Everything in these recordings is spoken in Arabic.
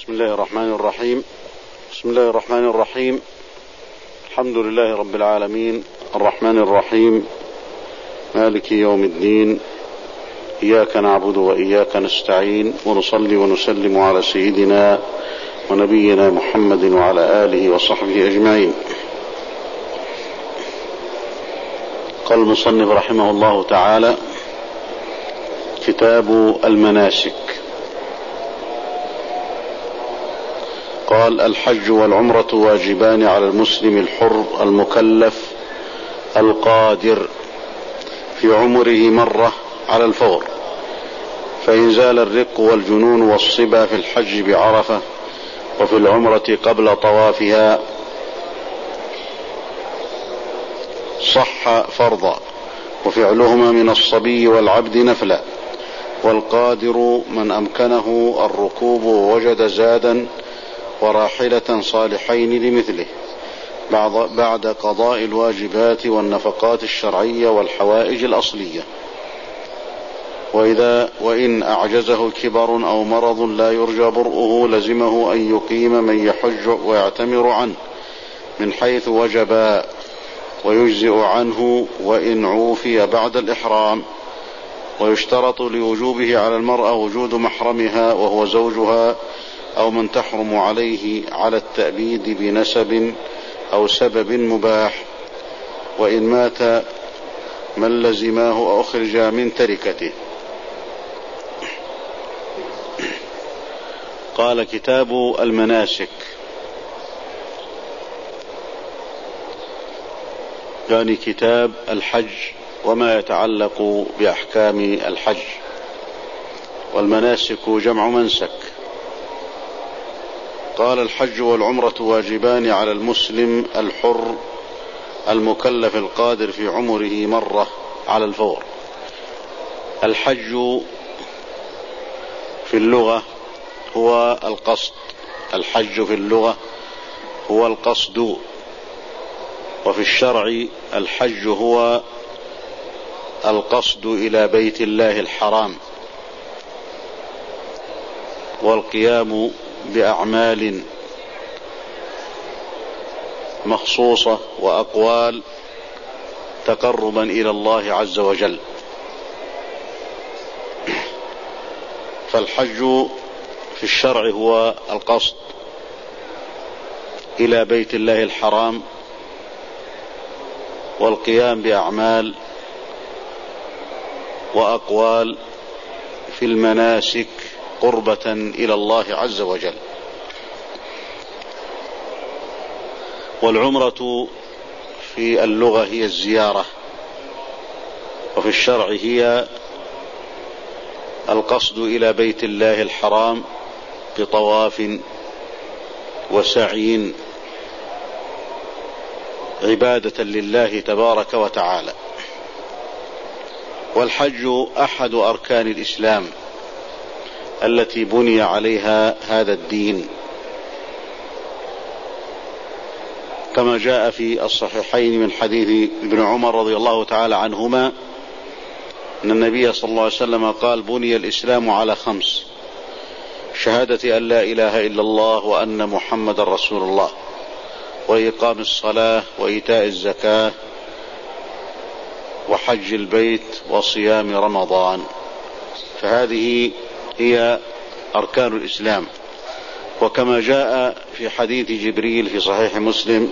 بسم الله الرحمن الرحيم. الحمد لله رب العالمين الرحمن الرحيم مالك يوم الدين، إياك نعبد وإياك نستعين، ونصلي ونسلم على سيدنا ونبينا محمد وعلى آله وصحبه أجمعين. قال المصنف رحمه الله تعالى: كتاب المناسك. قال: الحج والعمرة واجبان على المسلم الحر المكلف القادر في عمره مرة على الفور، فإن زال الرق والجنون والصبا في الحج بعرفة وفي العمرة قبل طوافها صح فرضا، وفعلهما من الصبي والعبد نفلا، والقادر من أمكنه الركوب ووجد زادا وراحلة صالحين لمثله بعد قضاء الواجبات والنفقات الشرعية والحوائج الأصلية. وإن أعجزه كبر أو مرض لا يرجى برؤه لزمه أن يقيم من يحج ويعتمر عنه من حيث وجب، ويجزئ عنه وإن عوفي بعد الإحرام. ويشترط لوجوبه على المرأة وجود محرمها وهو زوجها أو من تحرم عليه على التأبيد بنسب أو سبب مباح، وإن مات من لزماه أو أخرج من تركته. قال: كتاب المناسك، يعني كتاب الحج وما يتعلق بأحكام الحج. والمناسك جمع منسك. قال: الحج والعمرة واجبان على المسلم الحر المكلف القادر في عمره مرة على الفور. الحج في اللغة هو القصد، الحج في اللغة هو القصد، وفي الشرع الحج هو القصد إلى بيت الله الحرام والقيام بأعمال مخصوصة وأقوال تقربا إلى الله عز وجل. فالحج في الشرع هو القصد إلى بيت الله الحرام والقيام بأعمال وأقوال في المناسك قربة إلى الله عز وجل. والعمرة في اللغة هي الزيارة، وفي الشرع هي القصد إلى بيت الله الحرام بطواف وسعي عبادة لله تبارك وتعالى. والحج أحد أركان الإسلام التي بني عليها هذا الدين، كما جاء في الصحيحين من حديث ابن عمر رضي الله تعالى عنهما أن النبي صلى الله عليه وسلم قال: بني الإسلام على 5: شهادة أن لا إله إلا الله وأن محمد رسول الله، وإقام الصلاة، وإيتاء الزكاة، وحج البيت، وصيام رمضان. فهذه هي أركان الإسلام. وكما جاء في حديث جبريل في صحيح مسلم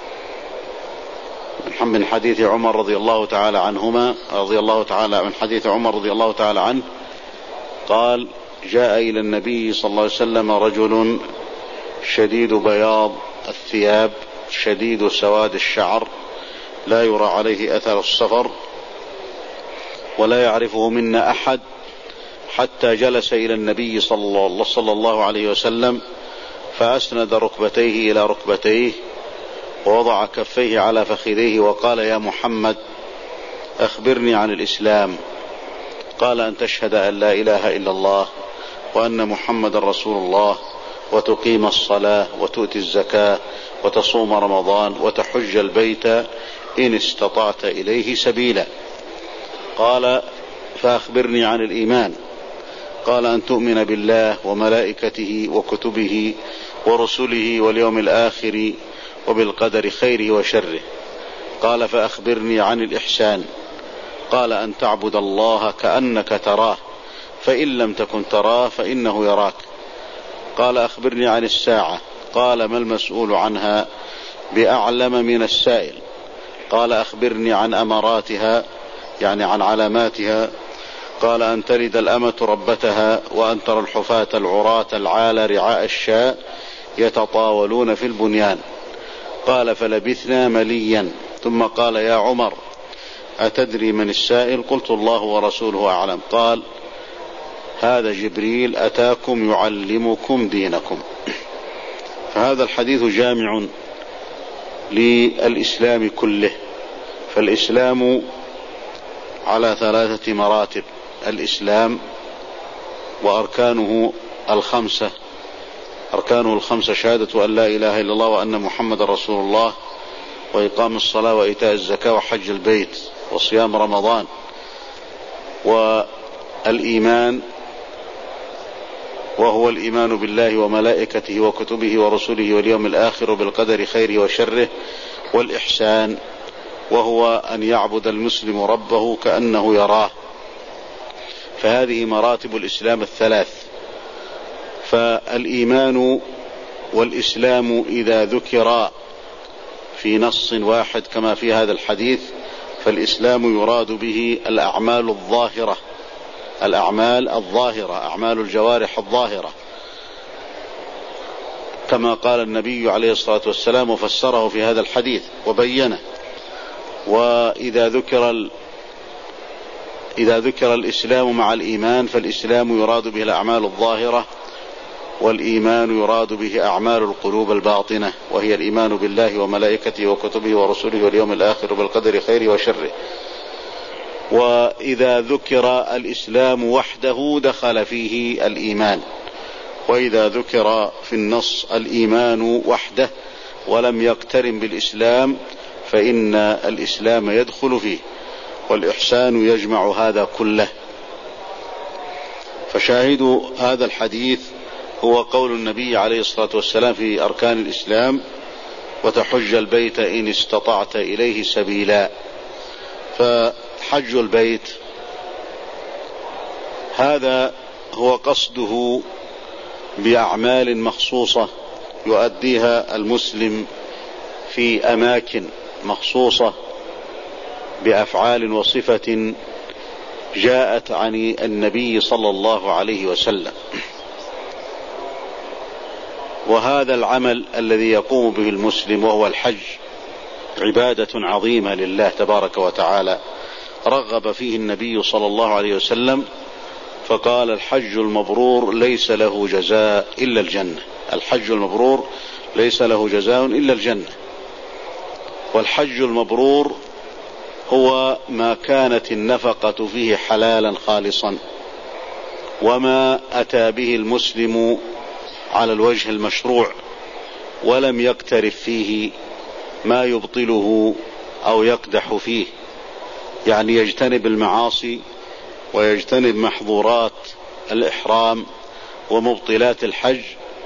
من حديث عمر رضي الله تعالى من حديث عمر رضي الله تعالى عنه قال: جاء إلى النبي صلى الله عليه وسلم رجل شديد بياض الثياب شديد سواد الشعر لا يرى عليه أثر السفر ولا يعرفه منا أحد، حتى جلس إلى النبي صلى الله عليه وسلم فأسند ركبتيه إلى ركبتيه ووضع كفيه على فخذيه وقال: يا محمد أخبرني عن الإسلام. قال: أن تشهد أن لا إله إلا الله وأن محمد رسول الله، وتقيم الصلاة، وتؤتي الزكاة، وتصوم رمضان، وتحج البيت إن استطعت إليه سبيلا. قال: فأخبرني عن الإيمان. قال أن تؤمن بالله وملائكته وكتبه ورسله واليوم الآخر وبالقدر خيره وشره. قال فأخبرني عن الإحسان. قال أن تعبد الله كأنك تراه فإن لم تكن تراه فإنه يراك. قال أخبرني عن الساعة. قال ما المسؤول عنها بأعلم من السائل. قال أخبرني عن أماراتها، يعني عن علاماتها. قال أن تلد الأمة ربتها وأن ترى الحفاة العراة العالى رعاء الشاء يتطاولون في البنيان. قال فلبثنا مليا ثم قال يا عمر أتدري من السائل؟ قلت الله ورسوله أعلم. قال هذا جبريل أتاكم يعلمكم دينكم. فهذا الحديث جامع للإسلام كله. فالإسلام على 3 مراتب: الإسلام وأركانه الخمسة. أركانه الخمسة: شهادة أن لا إله إلا الله وأن محمد رسول الله، وإقام الصلاة وإيتاء الزكاة وحج البيت وصيام رمضان. والإيمان وهو الإيمان بالله وملائكته وكتبه ورسله واليوم الآخر وبالقدر خيره وشره. والإحسان وهو أن يعبد المسلم ربه كأنه يراه. فهذه مراتب الإسلام الثلاث. فالإيمان والإسلام إذا ذكرا في نص واحد كما في هذا الحديث فالإسلام يراد به الأعمال الظاهرة، الأعمال الظاهرة، أعمال الجوارح الظاهرة، كما قال النبي عليه الصلاة والسلام وفسره في هذا الحديث وبينه. وإذا ذكر الإسلام مع الإيمان فالإسلام يراد به الأعمال الظاهرة، والإيمان يراد به أعمال القلوب الباطنة، وهي الإيمان بالله وملائكته وكتبه ورسله واليوم الآخر بالقدر خيره وشره. وإذا ذكر الإسلام وحده دخل فيه الإيمان، وإذا ذكر في النص الإيمان وحده ولم يقترن بالإسلام فإن الإسلام يدخل فيه، والإحسان يجمع هذا كله. فشاهد هذا الحديث هو قول النبي عليه الصلاة والسلام في أركان الإسلام: وتحج البيت إن استطعت إليه سبيلا. فحج البيت هذا هو قصده بأعمال مخصوصة يؤديها المسلم في أماكن مخصوصة بأفعال وصفة جاءت عن النبي صلى الله عليه وسلم. وهذا العمل الذي يقوم به المسلم وهو الحج عبادة عظيمة لله تبارك وتعالى، رغب فيه النبي صلى الله عليه وسلم فقال: الحج المبرور ليس له جزاء إلا الجنة. الحج المبرور ليس له جزاء إلا الجنة. والحج المبرور هو ما كانت النفقة فيه حلالا خالصا، وما أتى به المسلم على الوجه المشروع، ولم يقترف فيه ما يبطله أو يقدح فيه، يعني يجتنب المعاصي ويجتنب محظورات الإحرام ومبطلات الحج،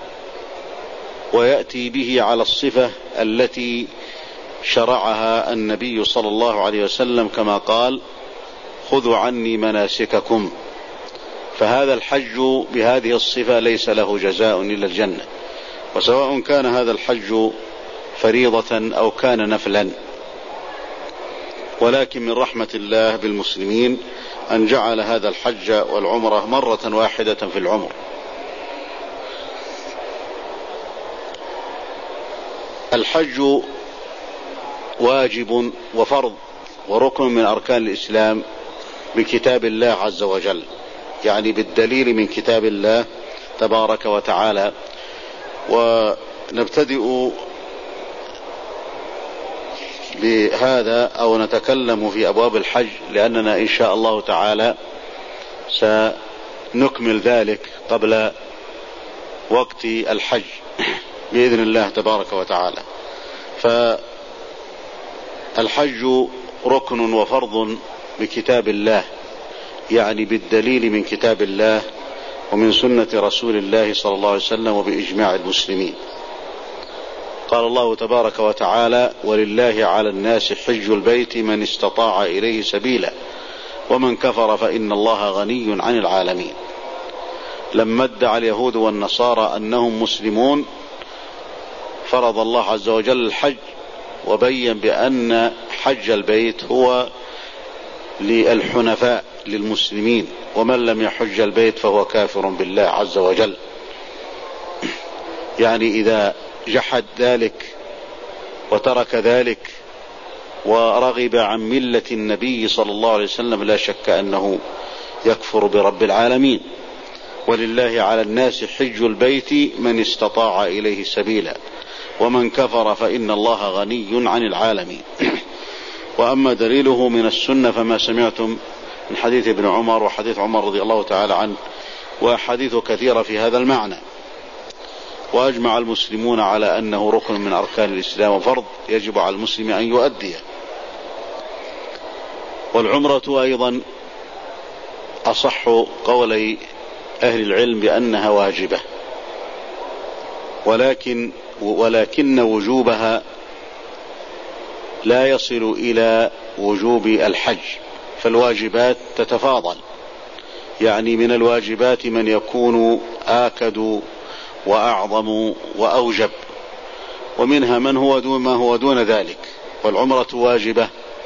ويأتي به على الصفة التي شرعها النبي صلى الله عليه وسلم كما قال: خذوا عني مناسككم. فهذا الحج بهذه الصفة ليس له جزاء إلا الجنة، وسواء كان هذا الحج فريضة أو كان نفلا. ولكن من رحمة الله بالمسلمين أن جعل هذا الحج والعمرة مرة واحدة في العمر. الحج واجب وفرض وركن من أركان الإسلام بكتاب الله عز وجل، يعني بالدليل من كتاب الله تبارك وتعالى. ونبتدئ بهذا أو نتكلم في أبواب الحج، لأننا إن شاء الله تعالى سنكمل ذلك قبل وقت الحج بإذن الله تبارك وتعالى. فالحج ركن وفرض بكتاب الله، يعني بالدليل من كتاب الله ومن سنة رسول الله صلى الله عليه وسلم وبإجماع المسلمين. قال الله تبارك وتعالى: ولله على الناس حج البيت من استطاع إليه سبيلا ومن كفر فإن الله غني عن العالمين. لما ادعى اليهود والنصارى أنهم مسلمون فرض الله عز وجل الحج، وبين بأن حج البيت هو للحنفاء للمسلمين، ومن لم يحج البيت فهو كافر بالله عز وجل. يعني إذا جحد ذلك وترك ذلك ورغب عن ملة النبي صلى الله عليه وسلم لا شك أنه يكفر برب العالمين. ولله على الناس حج البيت من استطاع إليه سبيلا ومن كفر فإن الله غني عن العالمين. وأما دليله من السنة فما سمعتم من حديث ابن عمر وحديث عمر رضي الله تعالى عنه وحديث كثيرة في هذا المعنى. وأجمع المسلمون على أنه ركن من أركان الإسلام وفرض يجب على المسلم أن يؤديه. والعمرة أيضا أصح قولي أهل العلم بأنها واجبة، ولكن وجوبها لا يصل إلى وجوب الحج، فالواجبات تتفاضل. يعني من الواجبات من يكون آكد وأعظم وأوجب، ومنها ما هو دون ذلك. والعمرة واجبة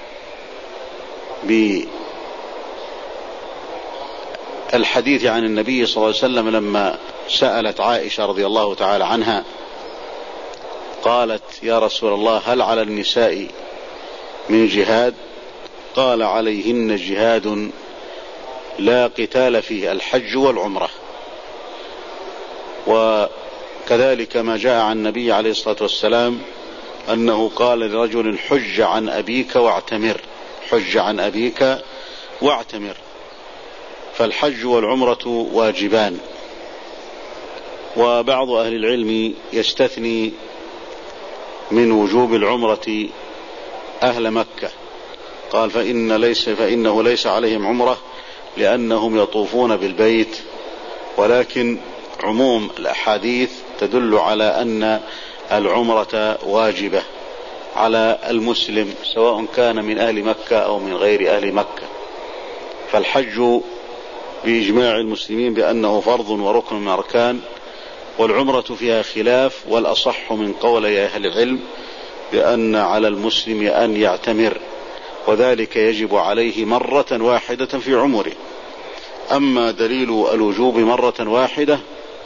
بالحديث عن النبي صلى الله عليه وسلم لما سألت عائشة رضي الله تعالى عنها قالت: يا رسول الله هل على النساء من جهاد؟ قال: عليهن جهاد لا قتال فيه، الحج والعمرة. وكذلك ما جاء عن النبي عليه الصلاة والسلام أنه قال لرجل: حج عن أبيك واعتمر، حج عن أبيك واعتمر. فالحج والعمرة واجبان. وبعض أهل العلم يستثني من وجوب العمرة أهل مكة، قال: فإنه ليس عليهم عمرة لأنهم يطوفون بالبيت. ولكن عموم الأحاديث تدل على أن العمرة واجبة على المسلم سواء كان من أهل مكة أو من غير أهل مكة. فالحج بإجماع المسلمين بأنه فرض وركن من أركان، والعمرة فيها خلاف، والأصح من قولي أهل العلم بأن على المسلم أن يعتمر، وذلك يجب عليه مرة واحدة في عمره. أما دليل الوجوب مرة واحدة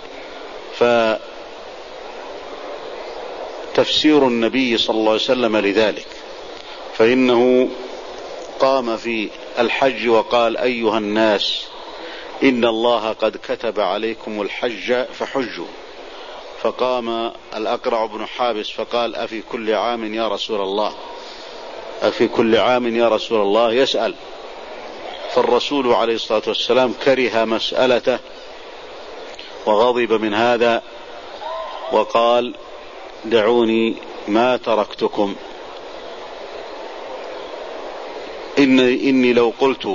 فتفسير النبي صلى الله عليه وسلم لذلك، فإنه قام في الحج وقال: أيها الناس إن الله قد كتب عليكم الحج فحجوا. فقام الأقرع بن حابس فقال: أفي كل عام يا رسول الله، أفي كل عام يا رسول الله، يسأل. فالرسول عليه الصلاة والسلام كره مسألته وغضب من هذا وقال: دعوني ما تركتكم، إني لو قلت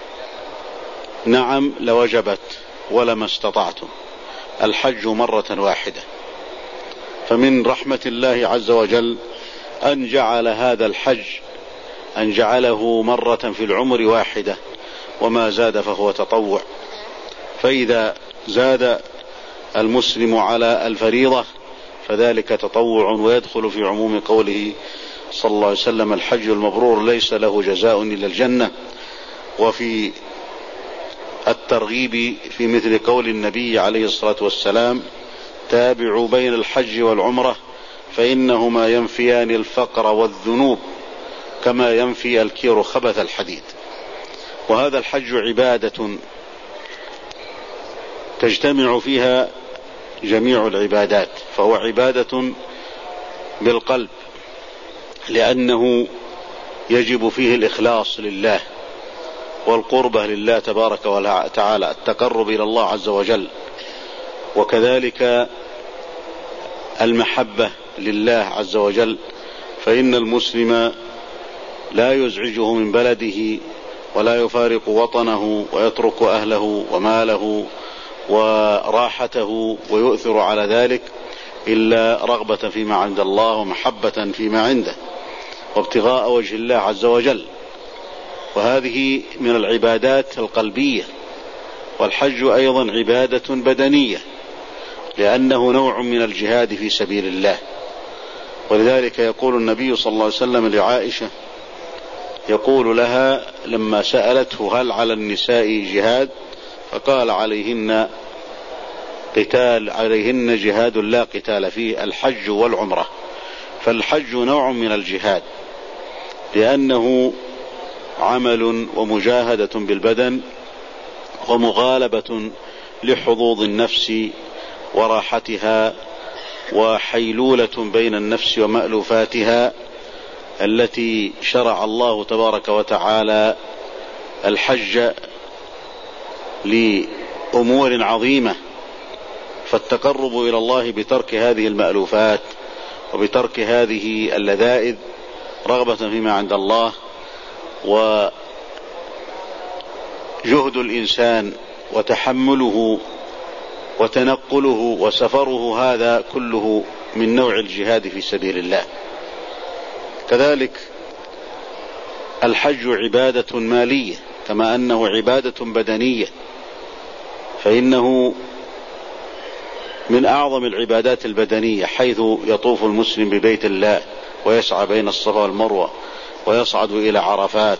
نعم لوجبت ولما استطعتم، الحج مرة واحدة. فمن رحمة الله عز وجل أن جعل هذا الحج أن جعله مرة في العمر واحدة، وما زاد فهو تطوع. فإذا زاد المسلم على الفريضة فذلك تطوع، ويدخل في عموم قوله صلى الله عليه وسلم: الحج المبرور ليس له جزاء إلا الجنة. وفي الترغيب في مثل قول النبي عليه الصلاة والسلام: تابعوا بين الحج والعمرة فإنهما ينفيان الفقر والذنوب كما ينفي الكير خبث الحديد. وهذا الحج عبادة تجتمع فيها جميع العبادات، فهو عبادة بالقلب، لأنه يجب فيه الإخلاص لله والقربة لله تبارك وتعالى، التقرب إلى الله عز وجل، وكذلك المحبة لله عز وجل. فإن المسلم لا يزعجه من بلده ولا يفارق وطنه ويترك أهله وماله وراحته ويؤثر على ذلك إلا رغبة فيما عند الله ومحبة فيما عنده وابتغاء وجه الله عز وجل. وهذه من العبادات القلبية. والحج أيضا عبادة بدنية لأنه نوع من الجهاد في سبيل الله. ولذلك يقول النبي صلى الله عليه وسلم لعائشة، يقول لها لما سألته هل على النساء جهاد، فقال عليهن جهاد لا قتال فيه، الحج والعمرة. فالحج نوع من الجهاد لأنه عمل ومجاهدة بالبدن ومغالبة لحظوظ النفس وراحتها وحيلولة بين النفس ومألوفاتها، التي شرع الله تبارك وتعالى الحج لأمور عظيمة. فالتقرب إلى الله بترك هذه المألوفات وبترك هذه اللذائذ رغبة فيما عند الله، وجهد الإنسان وتحمله وتنقله وسفره، هذا كله من نوع الجهاد في سبيل الله. كذلك الحج عبادة مالية كما أنه عبادة بدنية، فإنه من أعظم العبادات البدنية، حيث يطوف المسلم ببيت الله ويسعى بين الصفا والمروة ويصعد إلى عرفات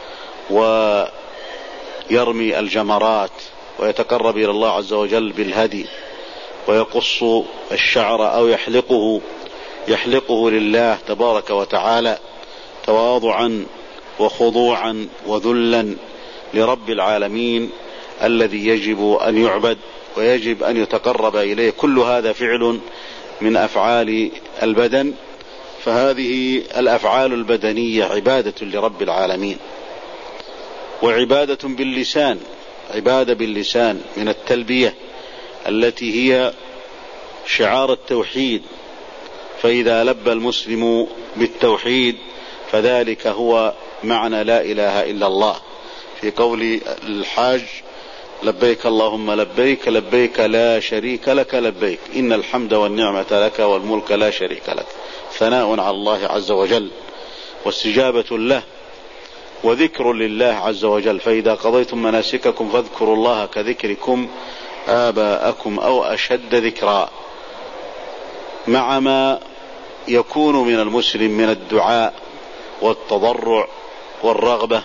ويرمي الجمرات ويتقرب إلى الله عز وجل بالهدي ويقص الشعر أو يحلقه لله تبارك وتعالى تواضعا وخضوعا وذلا لرب العالمين الذي يجب أن يعبد ويجب أن يتقرب إليه. كل هذا فعل من أفعال البدن، فهذه الأفعال البدنية عبادة لرب العالمين. وعبادة باللسان، عبادة باللسان من التلبية التي هي شعار التوحيد، فإذا لبى المسلم بالتوحيد فذلك هو معنى لا إله إلا الله. في قول الحاج لبيك اللهم لبيك، لبيك لا شريك لك لبيك، إن الحمد والنعمة لك والملك لا شريك لك، ثناء على الله عز وجل واستجابة له وذكر لله عز وجل. فإذا قضيتم مناسككم فاذكروا الله كذكركم آباءكم أو أشد ذكرا، مع ما يكون من المسلم من الدعاء والتضرع والرغبة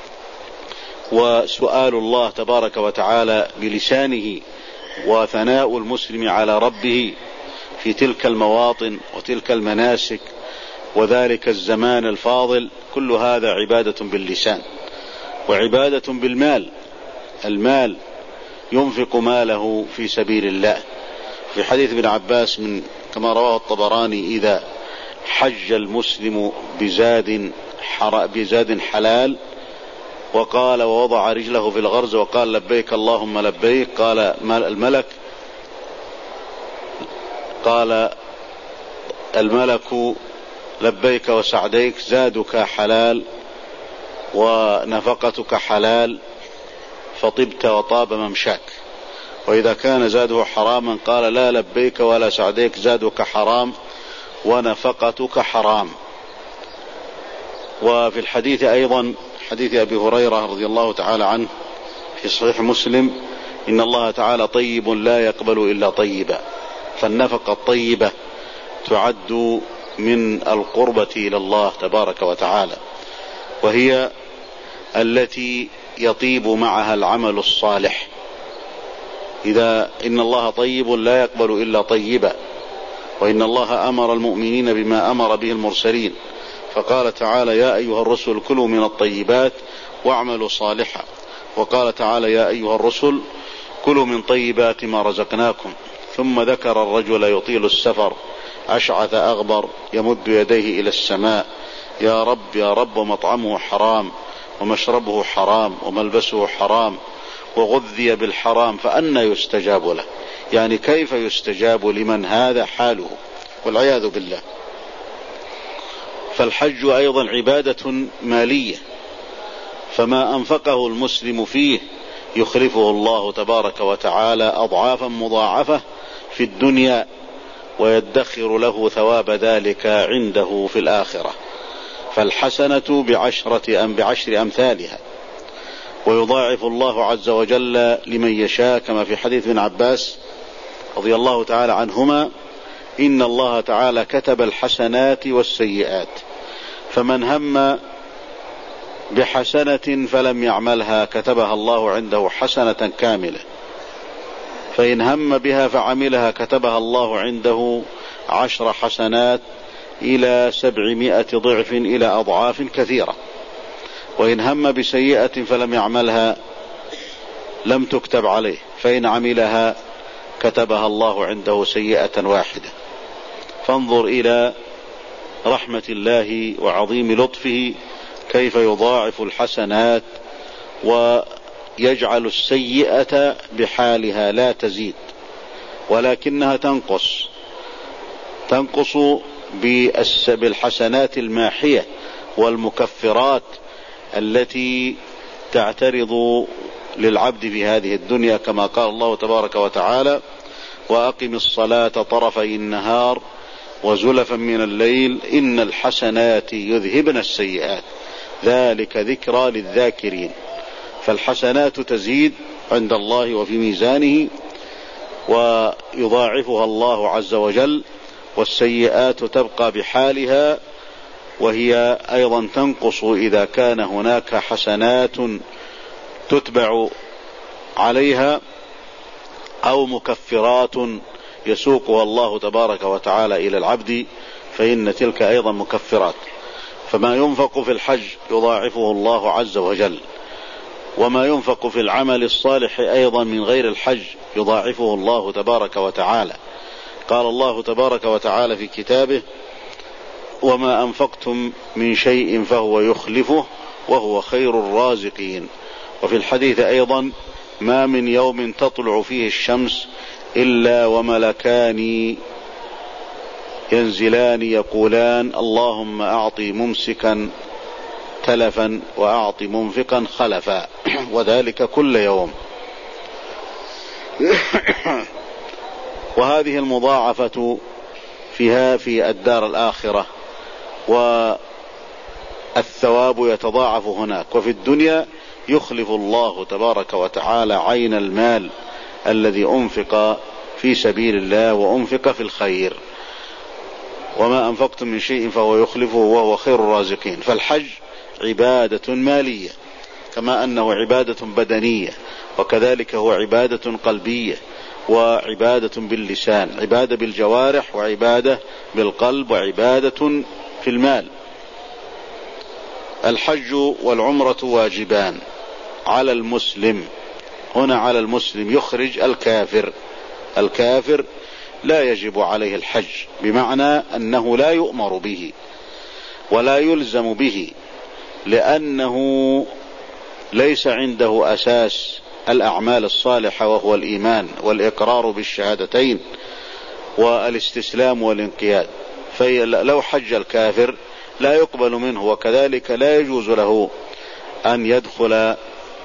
وسؤال الله تبارك وتعالى بلسانه، وثناء المسلم على ربه في تلك المواطن وتلك المناسك وذلك الزمان الفاضل. كل هذا عبادة باللسان. وعبادة بالمال، المال ينفق ماله في سبيل الله. في حديث ابن عباس كما رواه الطبراني، إذا حج المسلم بزاد حلال وقال ووضع رجله في الغرز وقال لبيك اللهم لبيك، قال الملك لبيك وسعديك، زادك حلال ونفقتك حلال فطبت وطاب ممشاك. وإذا كان زاده حراما قال لا لبيك ولا سعديك، زادك حرام ونفقتك حرام. وفي الحديث أيضا حديث أبي هريرة رضي الله تعالى عنه في صحيح مسلم، إن الله تعالى طيب لا يقبل إلا طيبا. فالنفقة الطيبة تعد من القربة إلى الله تبارك وتعالى، وهي التي يطيب معها العمل الصالح. إن الله طيب لا يقبل إلا طيبا، وإن الله أمر المؤمنين بما أمر به المرسلين، فقال تعالى يا أيها الرسل كلوا من الطيبات واعملوا صالحا، وقال تعالى يا أيها الرسل كلوا من طيبات ما رزقناكم. ثم ذكر الرجل يطيل السفر أشعث أغبر يمد يديه إلى السماء يا رب يا رب، ومطعمه حرام ومشربه حرام وملبسه حرام وغذي بالحرام فأنى يستجاب له. يعني كيف يستجاب لمن هذا حاله، والعياذ بالله. فالحج أيضا عبادة مالية، فما أنفقه المسلم فيه يخلفه الله تبارك وتعالى أضعافا مضاعفة في الدنيا، ويدخر له ثواب ذلك عنده في الآخرة. فالحسنة بعشر أمثالها، ويضاعف الله عز وجل لمن يشاء، كما في حديث ابن عباس رضي الله تعالى عنهما: إن الله تعالى كتب الحسنات والسيئات، فمن هم بحسنة فلم يعملها كتبها الله عنده حسنة كاملة، فإن هم بها فعملها كتبها الله عنده 10 حسنات إلى 700 ضعف إلى أضعاف كثيرة. وإن هم بسيئة فلم يعملها لم تكتب عليه، فإن عملها كتبها الله عنده سيئة واحدة. فانظر إلى رحمة الله وعظيم لطفه كيف يضاعف الحسنات ويجعل السيئة بحالها لا تزيد، ولكنها تنقص بالحسنات الماحية والمكفرات التي تعترض للعبد في هذه الدنيا، كما قال الله تبارك وتعالى: وأقم الصلاة طرفي النهار وزلفا من الليل إن الحسنات يذهبن السيئات ذلك ذكرى للذاكرين. فالحسنات تزيد عند الله وفي ميزانه ويضاعفها الله عز وجل، والسيئات تبقى بحالها، وهي أيضا تنقص إذا كان هناك حسنات تتبع عليها أو مكفرات يسوقها الله تبارك وتعالى إلى العبد، فإن تلك أيضا مكفرات. فما ينفق في الحج يضاعفه الله عز وجل، وما ينفق في العمل الصالح أيضا من غير الحج يضاعفه الله تبارك وتعالى. قال الله تبارك وتعالى في كتابه: وما أنفقتم من شيء فهو يخلفه وهو خير الرازقين. وفي الحديث أيضا: ما من يوم تطلع فيه الشمس إلا وملكان ينزلان يقولان اللهم أعطي ممسكا تلفا وأعطي منفقا خلفا، وذلك كل يوم. وهذه المضاعفة فيها في الدار الآخرة، والثواب يتضاعف هناك. وفي الدنيا يخلف الله تبارك وتعالى عين المال الذي أنفق في سبيل الله وأنفق في الخير. وما أنفقتم من شيء فهو يخلفه وهو خير الرازقين. فالحج عبادة مالية كما أنه عبادة بدنية، وكذلك هو عبادة قلبية وعبادة باللسان، عبادة بالجوارح وعبادة بالقلب وعبادة في المال. الحج والعمرة واجبان على المسلم. هنا على المسلم يخرج الكافر لا يجب عليه الحج، بمعنى أنه لا يؤمر به ولا يلزم به، لأنه ليس عنده أساس الأعمال الصالحة وهو الإيمان والإقرار بالشهادتين والاستسلام والانقياد. فلو حج الكافر لا يقبل منه، وكذلك لا يجوز له أن يدخل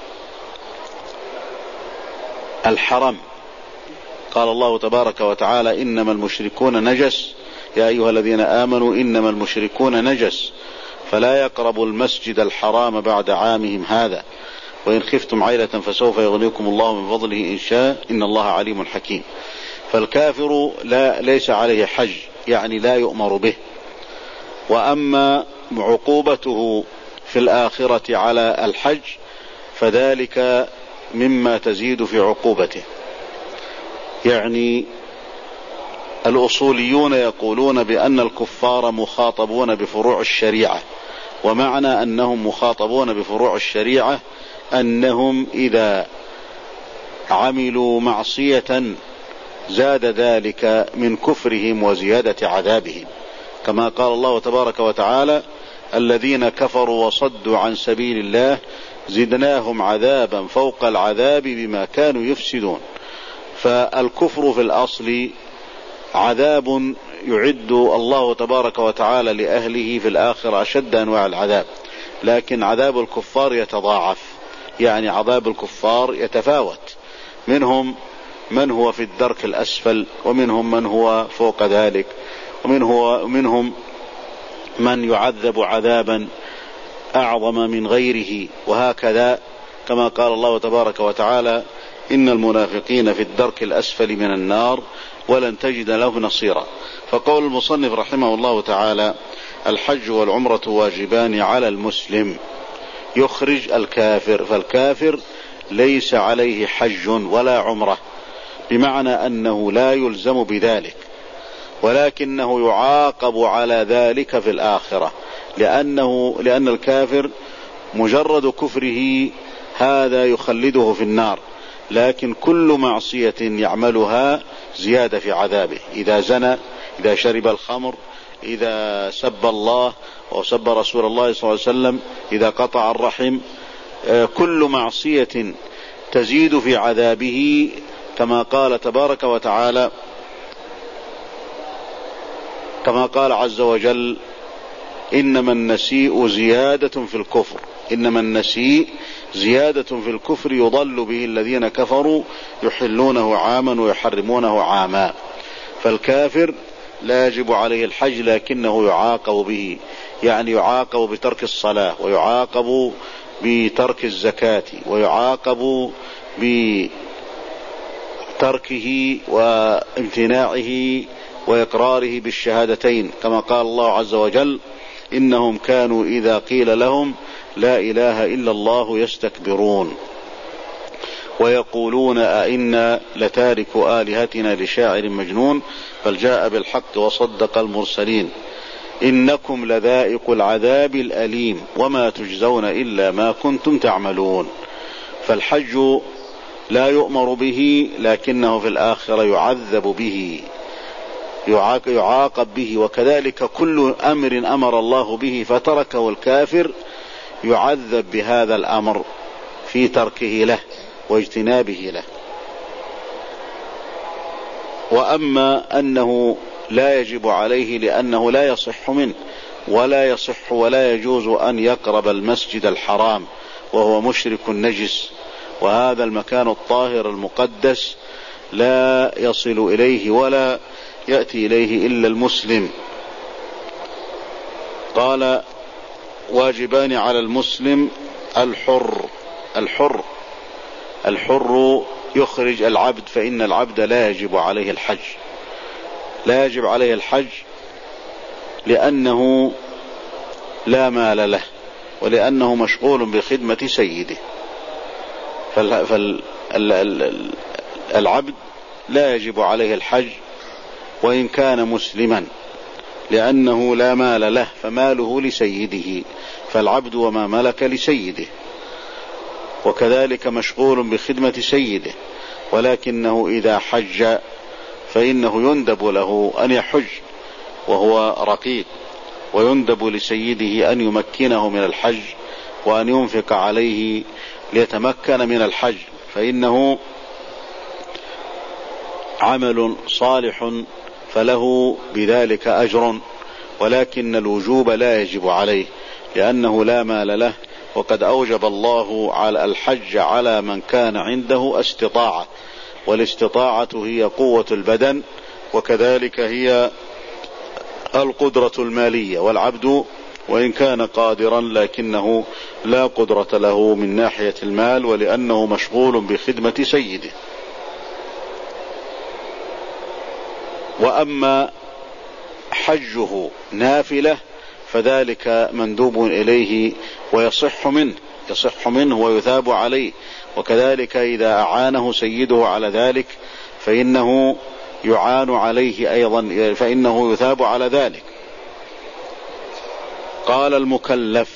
الحرم. قال الله تبارك وتعالى: إنما المشركون نجس يا أيها الذين آمنوا إنما المشركون نجس فلا يقربوا المسجد الحرام بعد عامهم هذا وإن خفتم عيلة فسوف يغنيكم الله من فضله إن شاء إن الله عليم حكيم. فالكافر ليس عليه حج، يعني لا يؤمر به. وأما عقوبته في الآخرة على الحج فذلك مما تزيد في عقوبته. يعني الأصوليون يقولون بأن الكفار مخاطبون بفروع الشريعة، ومعنى أنهم مخاطبون بفروع الشريعة أنهم إذا عملوا معصية زاد ذلك من كفرهم وزيادة عذابهم، كما قال الله تبارك وتعالى: الذين كفروا وصدوا عن سبيل الله زدناهم عذابا فوق العذاب بما كانوا يفسدون. فالكفر في الأصل عذاب يعد الله تبارك وتعالى لأهله في الآخرة أشد أنواع العذاب، لكن عذاب الكفار يتضاعف يعني عذاب الكفار يتفاوت، منهم من هو في الدرك الأسفل، ومنهم من هو فوق ذلك، ومنهم من يعذب عذابا أعظم من غيره، وهكذا كما قال الله تبارك وتعالى: إن المنافقين في الدرك الأسفل من النار ولن تجد له نصيرا. فقول المصنف رحمه الله تعالى: الحج والعمرة واجبان على المسلم يخرج الكافر، فالكافر ليس عليه حج ولا عمرة، بمعنى أنه لا يلزم بذلك، ولكنه يعاقب على ذلك في الآخرة، لأن الكافر مجرد كفره هذا يخلده في النار، لكن كل معصية يعملها زيادة في عذابه، إذا زنى، إذا شرب الخمر، إذا سب الله وسب رسول الله صلى الله عليه وسلم، إذا قطع الرحم، كل معصية تزيد في عذابه، كما قال تبارك وتعالى، كما قال عز وجل: إنما النسيء زيادة في الكفر، إنما النسيء زيادة في الكفر يضل به الذين كفروا يحلونه عاما ويحرمونه عاما. فالكافر لا يجب عليه الحج، لكنه يعاقب به، يعني يعاقب بترك الصلاة، ويعاقب بترك الزكاة، ويعاقب بتركه وامتناعه وإقراره بالشهادتين، كما قال الله عز وجل: إنهم كانوا إذا قيل لهم لا إله إلا الله يستكبرون ويقولون أئنا لتاركوا آلهتنا لشاعر مجنون بل جاء بالحق وصدق المرسلين إنكم لذائق العذاب الأليم وما تجزون إلا ما كنتم تعملون. فالحج لا يؤمر به، لكنه في الآخرة يعذب به، يعاقب به. وكذلك كل أمر أمر الله به فتركه الكافر يعذب بهذا الأمر في تركه له واجتنابه له. وأما أنه لا يجب عليه لأنه لا يصح منه ولا يصح ولا يجوز أن يقرب المسجد الحرام وهو مشرك نجس، وهذا المكان الطاهر المقدس لا يصل إليه ولا يأتي إليه إلا المسلم. قال: واجبان على المسلم الحر يخرج العبد، فإن العبد لا يجب عليه الحج، لا يجب عليه الحج لأنه لا مال له، ولأنه مشغول بخدمة سيده. فالعبد لا يجب عليه الحج وإن كان مسلما، لأنه لا مال له، فماله لسيده، فالعبد وما ملك لسيده، وكذلك مشغول بخدمة سيده، ولكنه إذا حج فإنه يندب له أن يحج وهو رقيق، ويندب لسيده أن يمكنه من الحج وأن ينفق عليه ليتمكن من الحج، فإنه عمل صالح فله بذلك أجر، ولكن الوجوب لا يجب عليه لأنه لا مال له. وقد أوجب الله على الحج على من كان عنده استطاعة، والاستطاعة هي قوة البدن، وكذلك هي القدرة المالية، والعبد وإن كان قادرا لكنه لا قدرة له من ناحية المال، ولأنه مشغول بخدمة سيده. وأما حجه نافلة فذلك مندوب إليه ويصح منه ويثاب عليه، وكذلك إذا أعانه سيده على ذلك فإنه يعان عليه أيضا، فإنه يثاب على ذلك. قال: المكلف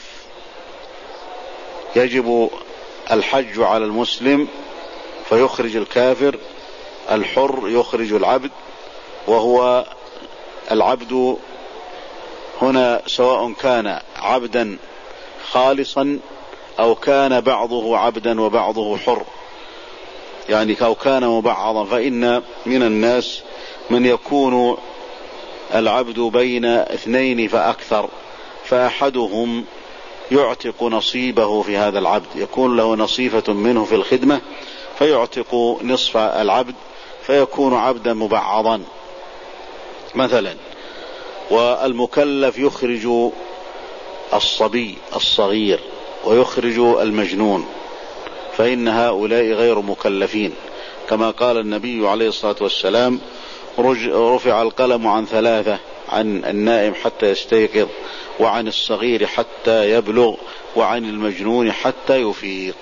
يجب الحج على المسلم فيخرج الكافر، الحر يخرج العبد، وهو العبد هنا سواء كان عبدا خالصا أو كان بعضه عبدا وبعضه حر، يعني أو كان مبعضا، فإن من الناس من يكون العبد بين اثنين فأكثر، فأحدهم يعتق نصيبه في هذا العبد، يكون له نصيفة منه في الخدمة فيعتق نصف العبد فيكون عبدا مبعضا مثلا. والمكلف يخرج الصبي الصغير ويخرج المجنون، فإن هؤلاء غير مكلفين، كما قال النبي عليه الصلاة والسلام: رفع القلم عن ثلاثة، عن النائم حتى يستيقظ، وعن الصغير حتى يبلغ، وعن المجنون حتى يفيق.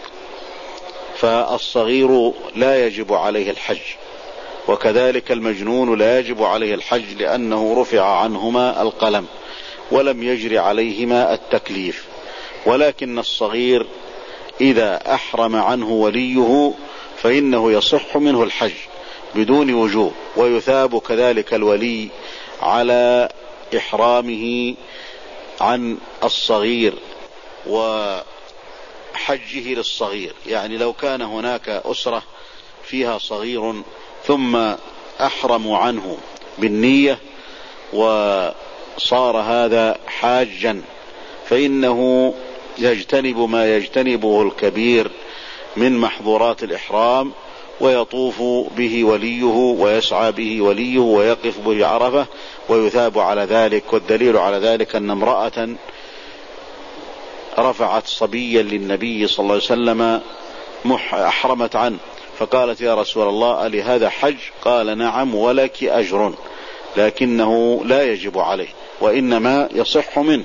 فالصغير لا يجب عليه الحج، وكذلك المجنون لا يجب عليه الحج، لأنه رفع عنهما القلم ولم يجر عليهما التكليف. ولكن الصغير إذا أحرم عنه وليه فإنه يصح منه الحج بدون وجوب، ويثاب كذلك الولي على إحرامه عن الصغير وحجه للصغير. يعني لو كان هناك أسرة فيها صغير ثم أحرموا عنه بالنية وصار هذا حاجا، فإنه يجتنب ما يجتنبه الكبير من محظورات الإحرام، ويطوف به وليه ويسعى به وليه ويقف به عرفة ويثاب على ذلك. والدليل على ذلك أن امرأة رفعت صبيا للنبي صلى الله عليه وسلم أحرمت عنه، فقالت: يا رسول الله ألي هذا حج؟ قال: نعم ولك أجر، لكنه لا يجب عليه وإنما يصح منه.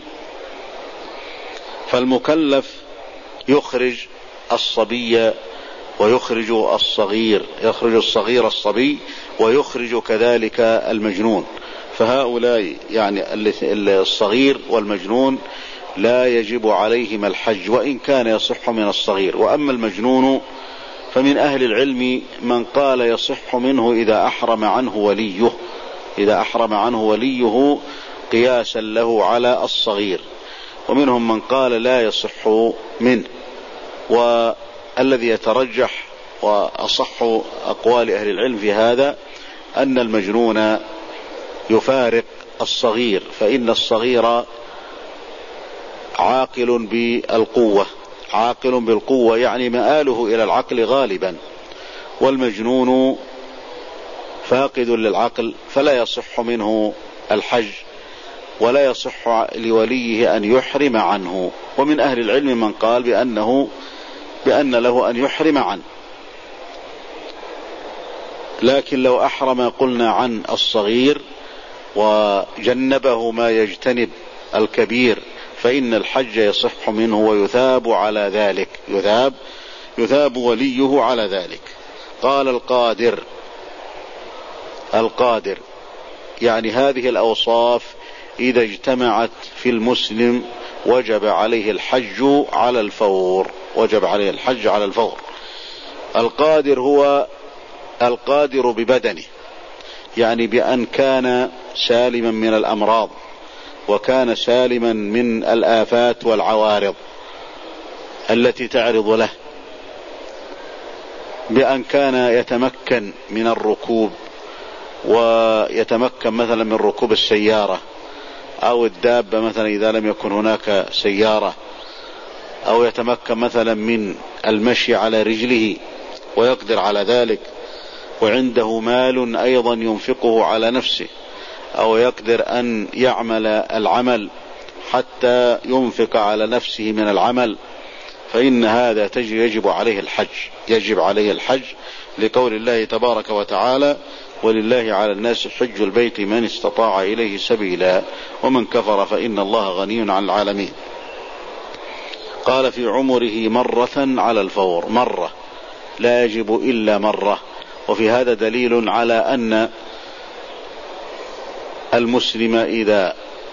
فالمكلف يخرج الصبي ويخرج الصغير، يخرج الصغير الصبي ويخرج كذلك المجنون. فهؤلاء يعني الصغير والمجنون لا يجب عليهما الحج، وإن كان يصح من الصغير. وأما المجنون فمن أهل العلم من قال يصح منه إذا أحرم عنه وليه، إذا أحرم عنه وليه قياسا له على الصغير، ومنهم من قال لا يصح منه. والذي يترجح وأصح أقوال أهل العلم في هذا أن المجنون يفارق الصغير، فإن الصغير عاقل بالقوة، عاقل بالقوة يعني مآله إلى العقل غالبا، والمجنون فاقد للعقل فلا يصح منه الحج ولا يصح لوليه أن يحرم عنه. ومن أهل العلم من قال بأن له أن يحرم عنه، لكن لو أحرم قلنا عن الصغير وجنبه ما يجتنب الكبير فإن الحج يصح منه ويثاب على ذلك، يثاب وليه على ذلك. قال القادر يعني هذه الأوصاف إذا اجتمعت في المسلم وجب عليه الحج على الفور، وجب عليه الحج على الفور. القادر هو القادر ببدنه، يعني بأن كان سالما من الأمراض وكان سالما من الآفات والعوارض التي تعرض له، بأن كان يتمكن من الركوب ويتمكن مثلا من ركوب السيارة أو الدابة مثلا إذا لم يكن هناك سيارة، أو يتمكن مثلا من المشي على رجله ويقدر على ذلك، وعنده مال أيضا ينفقه على نفسه، أو يقدر أن يعمل العمل حتى ينفق على نفسه من العمل، فإن هذا يجب عليه الحج، يجب عليه الحج لقول الله تبارك وتعالى: ولله على الناس حج البيت من استطاع إليه سبيلا ومن كفر فإن الله غني عن العالمين. قال: في عمره مرة على الفور، مرة لا يجب إلا مرة. وفي هذا دليل على أن المسلم إذا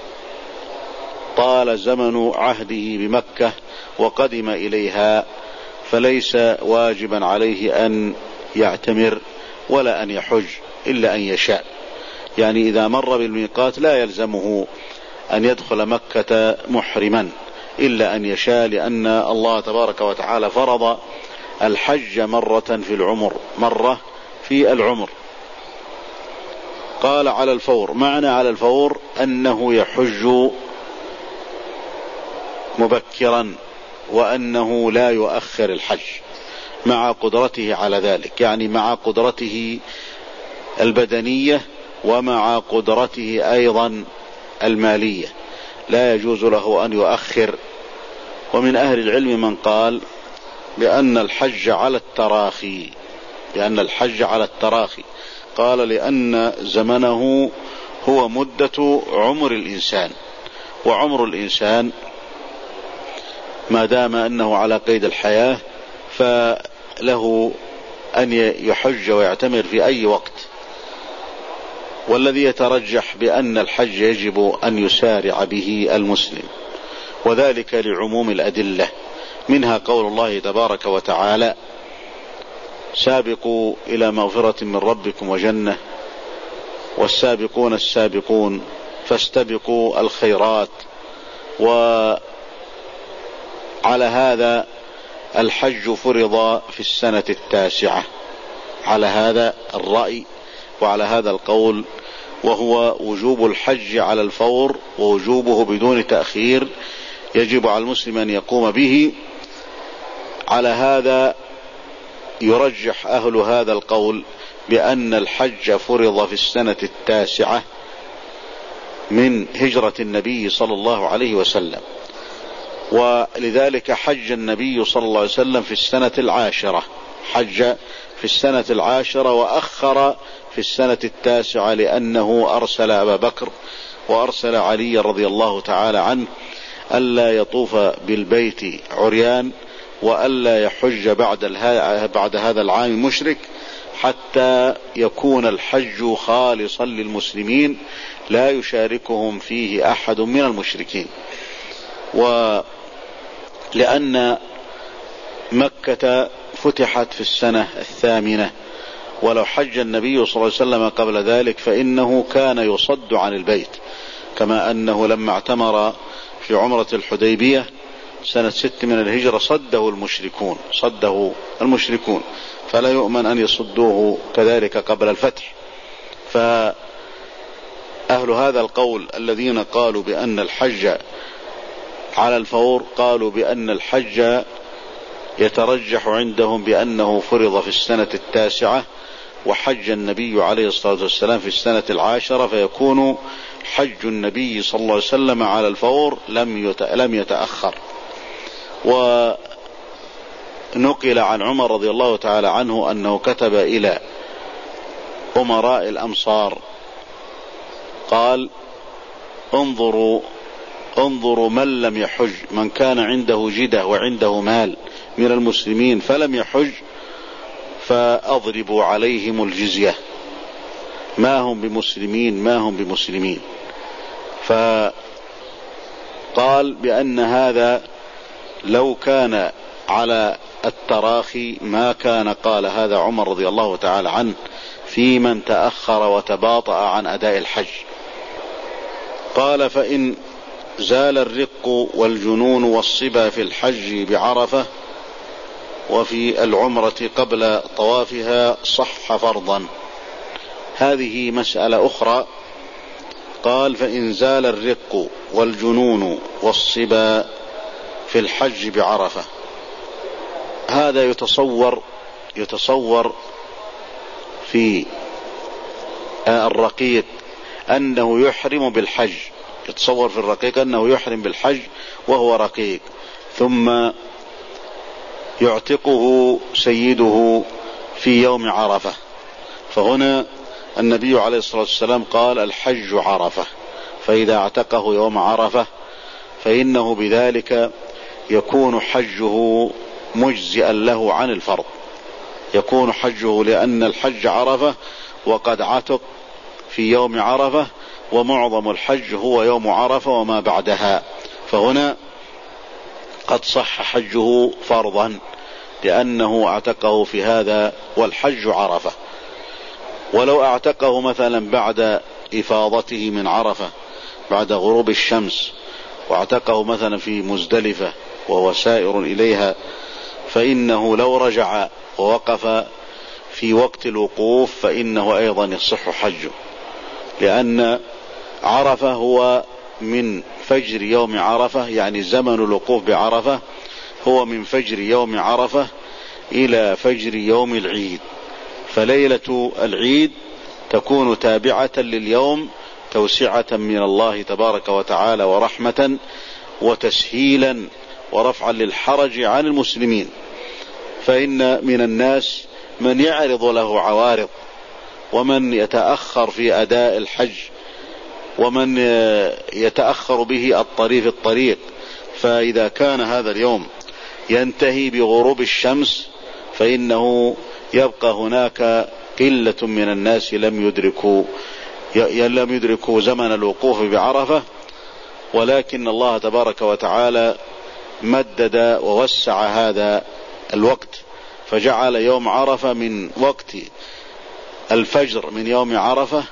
طال زمن عهده بمكة وقدم إليها فليس واجبا عليه أن يعتمر ولا أن يحج إلا أن يشاء. يعني إذا مر بالميقات لا يلزمه أن يدخل مكة محرما إلا أن يشاء، لأن الله تبارك وتعالى فرض الحج مرة في العمر، مرة في العمر. قال: على الفور، معنى على الفور أنه يحج مبكرا وأنه لا يؤخر الحج مع قدرته على ذلك، يعني مع قدرته البدنية ومع قدرته أيضا المالية، لا يجوز له أن يؤخر. ومن أهل العلم من قال بأن الحج على التراخي، قال لأن زمنه هو مدة عمر الإنسان، وعمر الإنسان ما دام أنه على قيد الحياة فله أن يحج ويعتمر في أي وقت. والذي يترجح بأن الحج يجب أن يسارع به المسلم، وذلك لعموم الأدلة، منها قول الله تبارك وتعالى: سابقوا إلى مغفرة من ربكم وجنة والسابقون السابقون فاستبقوا الخيرات. وعلى هذا الحج فرض في السنة التاسعة، على هذا الرأي وعلى هذا القول، وهو وجوب الحج على الفور ووجوبه بدون تأخير، يجب على المسلم أن يقوم به. على هذا يرجح أهل هذا القول بأن الحج فرض في السنة التاسعة من هجرة النبي صلى الله عليه وسلم، ولذلك حج النبي صلى الله عليه وسلم في السنة العاشرة، حج في السنة العاشرة وأخر في السنة التاسعة، لأنه أرسل أبا بكر وأرسل علي رضي الله تعالى عنه ألا يطوف بالبيت عريان وألا يحج بعد هذا العام مشرك، حتى يكون الحج خالصا للمسلمين لا يشاركهم فيه أحد من المشركين. ولأن مكة فتحت في السنة الثامنة، ولو حج النبي صلى الله عليه وسلم قبل ذلك فإنه كان يصد عن البيت، كما أنه لما اعتمر في عمرة الحديبية سنة 6 من الهجرة صده المشركون، فلا يؤمن أن يصدوه كذلك قبل الفتح. فأهل هذا القول الذين قالوا بأن الحج على الفور قالوا بأن الحج يترجح عندهم بأنه فرض في السنة التاسعة وحج النبي عليه الصلاة والسلام في السنة العاشرة، فيكون حج النبي صلى الله عليه وسلم على الفور لم يتأخر. ونقل عن عمر رضي الله تعالى عنه أنه كتب إلى أمراء الأمصار قال: انظروا من لم يحج، من كان عنده جدة وعنده مال من المسلمين فلم يحج فأضربوا عليهم الجزية، ما هم بمسلمين. فقال بأن هذا لو كان على التراخي ما كان قال هذا عمر رضي الله تعالى عنه في من تأخر وتباطأ عن أداء الحج. قال: فإن زال الرق والجنون والصبا في الحج بعرفة وفي العمرة قبل طوافها صح فرضا. هذه مسألة أخرى. قال: فإن زال الرق والجنون والصبا في الحج بعرفة، هذا يتصور في الرقيق أنه يحرم بالحج، يتصور في الرقيق أنه يحرم بالحج وهو رقيق، ثم يعتقه سيده في يوم عرفة. فهنا النبي عليه الصلاة والسلام قال: الحج عرفة، فإذا اعتقه يوم عرفة فإنه بذلك يكون حجه مجزئا له عن الفرض، يكون حجه، لأن الحج عرفة وقد عتق في يوم عرفة، ومعظم الحج هو يوم عرفة وما بعدها، فهنا قد صح حجه فرضا لأنه اعتقه في هذا والحج عرفة. ولو اعتقه مثلا بعد إفاضته من عرفة بعد غروب الشمس، واعتقه مثلا في مزدلفة وهو سائر إليها، فإنه لو رجع ووقف في وقت الوقوف فإنه أيضا يصح حجه، لأن عرفة هو من فجر يوم عرفة، يعني زمن الوقوف بعرفة هو من فجر يوم عرفة إلى فجر يوم العيد. فليلة العيد تكون تابعة لليوم توسعة من الله تبارك وتعالى ورحمة وتسهيلا ورفعا للحرج عن المسلمين. فإن من الناس من يعرض له عوارض، ومن يتأخر في أداء الحج، ومن يتأخر به الطريق. فإذا كان هذا اليوم ينتهي بغروب الشمس فإنه يبقى هناك قلة من الناس لم يدركوا زمن الوقوف بعرفة، ولكن الله تبارك وتعالى مدد ووسع هذا الوقت، فجعل يوم عرفة من وقت الفجر من يوم عرفة،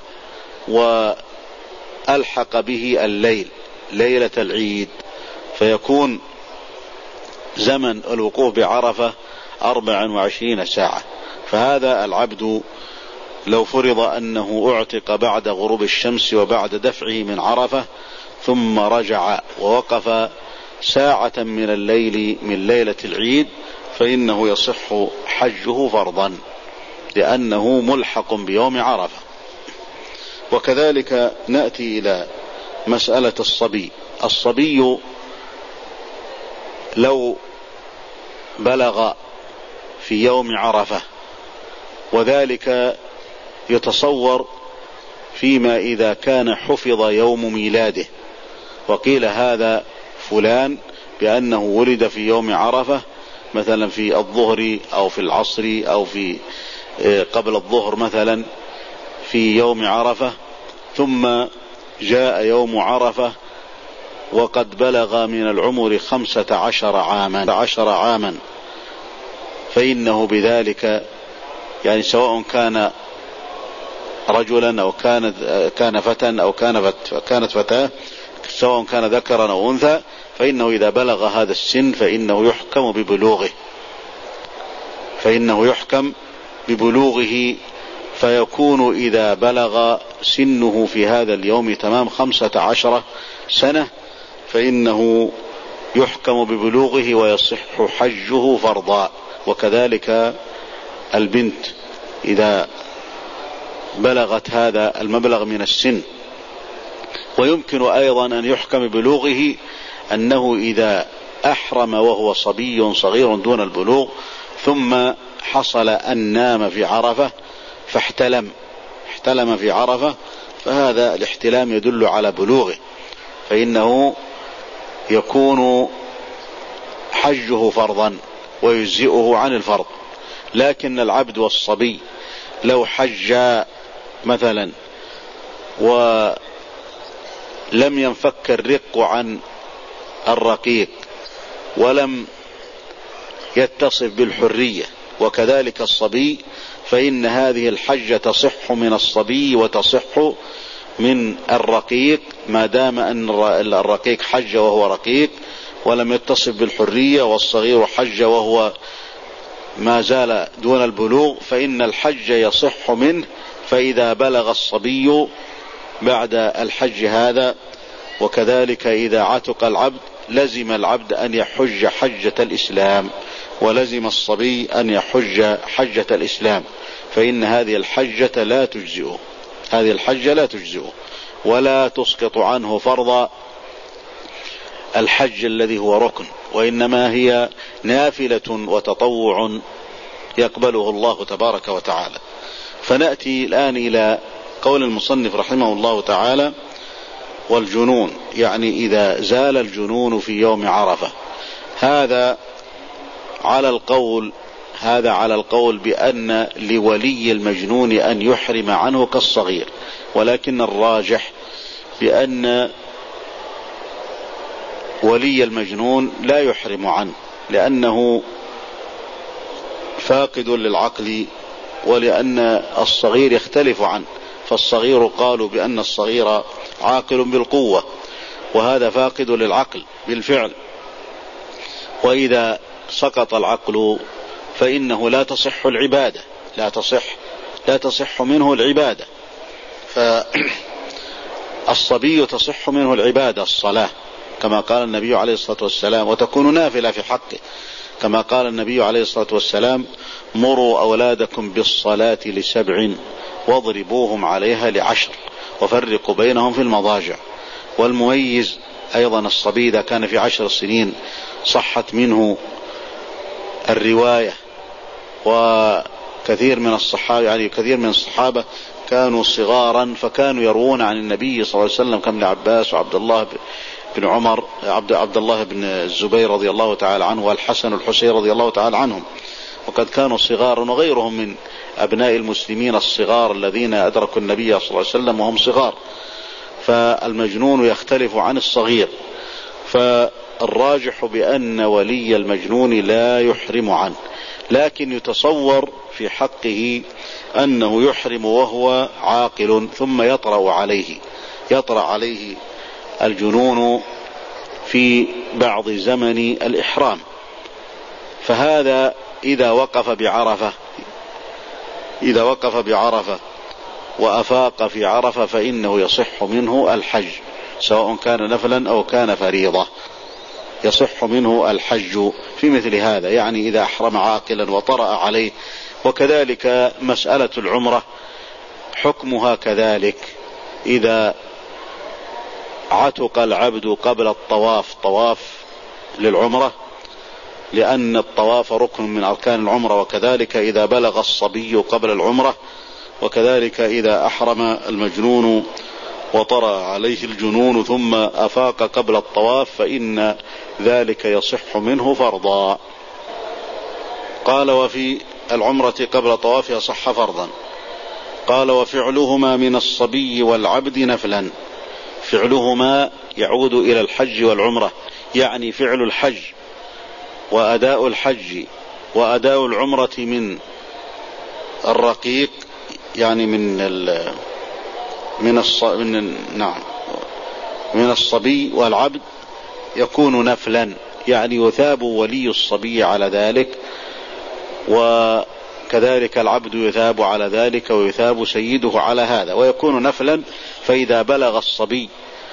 وألحق به الليل ليلة العيد، فيكون زمن الوقوف بعرفة 24 ساعة. فهذا العبد لو فرض أنه أعتق بعد غروب الشمس وبعد دفعه من عرفة ثم رجع ووقف ساعة من الليل من ليلة العيد فإنه يصح حجه فرضا، لأنه ملحق بيوم عرفة. وكذلك نأتي إلى مسألة الصبي لو بلغ في يوم عرفة، وذلك يتصور فيما إذا كان حفظ يوم ميلاده، وقيل هذا فلان بأنه ولد في يوم عرفة مثلا في الظهر أو في العصر أو في قبل الظهر مثلا في يوم عرفة، ثم جاء يوم عرفة وقد بلغ من العمر 15 عاما، فإنه بذلك يعني سواء كان رجلا أو كان فتى أو كانت فتاة، سواء كان ذكرا أو أنثى، فإنه إذا بلغ هذا السن فإنه يحكم ببلوغه، فيكون إذا بلغ سنه في هذا اليوم تمام 15 سنة فإنه يحكم ببلوغه ويصح حجه فرضا. وكذلك البنت إذا بلغت هذا المبلغ من السن. ويمكن أيضا أن يحكم ببلوغه أنه إذا أحرم وهو صبي صغير دون البلوغ ثم حصل أن نام في عرفة فاحتلم في عرفة، فهذا الاحتلام يدل على بلوغه، فإنه يكون حجه فرضا ويجزئه عن الفرض. لكن العبد والصبي لو حج مثلا ولم ينفك الرق عن الرقيق ولم يتصف بالحرية وكذلك الصبي، فإن هذه الحجة تصح من الصبي وتصح من الرقيق ما دام أن الرقيق حج وهو رقيق ولم يتصف بالحرية، والصغير حج وهو ما زال دون البلوغ، فإن الحج يصح منه. فإذا بلغ الصبي بعد الحج هذا، وكذلك إذا عتق العبد لزم العبد أن يحج حجة الإسلام، ولزم الصبي أن يحج حجة الإسلام، فإن هذه الحجة لا تجزئه ولا تسقط عنه فرض الحج الذي هو ركن، وإنما هي نافلة وتطوع يقبله الله تبارك وتعالى. فنأتي الآن إلى قول المصنف رحمه الله تعالى: والجنون، يعني إذا زال الجنون في يوم عرفة. هذا على القول بأن لولي المجنون أن يحرم عنه كالصغير، ولكن الراجح بأن ولي المجنون لا يحرم عنه، لأنه فاقد للعقل، ولأن الصغير يختلف عنه، فالصغير قالوا بأن الصغير عاقل بالقوة، وهذا فاقد للعقل بالفعل، وإذا سقط العقل فإنه لا تصح العبادة، لا تصح منه العبادة. الصبي تصح منه العبادة الصلاة كما قال النبي عليه الصلاة والسلام، وتكون نافلة في حقه كما قال النبي عليه الصلاة والسلام: مروا أولادكم بالصلاة ل7 واضربوهم عليها ل10 وفرقوا بينهم في المضاجع. والمميز أيضا الصبي إذا كان في 10 سنين صحت منه الرواية. وكثير من الصحابة كثير من الصحابة كانوا صغارا فكانوا يروون عن النبي صلى الله عليه وسلم كابن عباس وعبد الله بن عمر، عبد الله بن الزبير رضي الله تعالى عنه، والحسن والحسين رضي الله تعالى عنهم، وقد كانوا صغارا، وغيرهم من أبناء المسلمين الصغار الذين أدركوا النبي صلى الله عليه وسلم وهم صغار. فالمجنون يختلف عن الصغير، فالراجح بأن ولي المجنون لا يحرم عنه، لكن يتصور في حقه أنه يحرم وهو عاقل ثم يطرأ عليه الجنون في بعض زمن الإحرام. فهذا إذا وقف بعرفة وأفاق في عرفة فإنه يصح منه الحج، سواء كان نفلا أو كان فريضة، يصح منه الحج في مثل هذا، يعني إذا أحرم عاقلا وطرأ عليه. وكذلك مسألة العمرة حكمها كذلك، إذا عتق العبد قبل الطواف، طواف للعمرة، لأن الطواف ركن من أركان العمرة، وكذلك إذا بلغ الصبي قبل العمرة، وكذلك إذا أحرم المجنون وطرأ عليه الجنون ثم أفاق قبل الطواف فإن ذلك يصح منه فرضا. قال: وفي العمرة قبل طوافها صح فرضا. قال: وفعلهما من الصبي والعبد نفلا. فعلهما يعود إلى الحج والعمرة، يعني فعل الحج وأداء الحج وأداء العمرة من الرقيق، يعني من الصبي والعبد يكون نفلا، يعني يثاب ولي الصبي على ذلك، وكذلك العبد يثاب على ذلك ويثاب سيده على هذا، ويكون نفلا. فإذا بلغ الصبي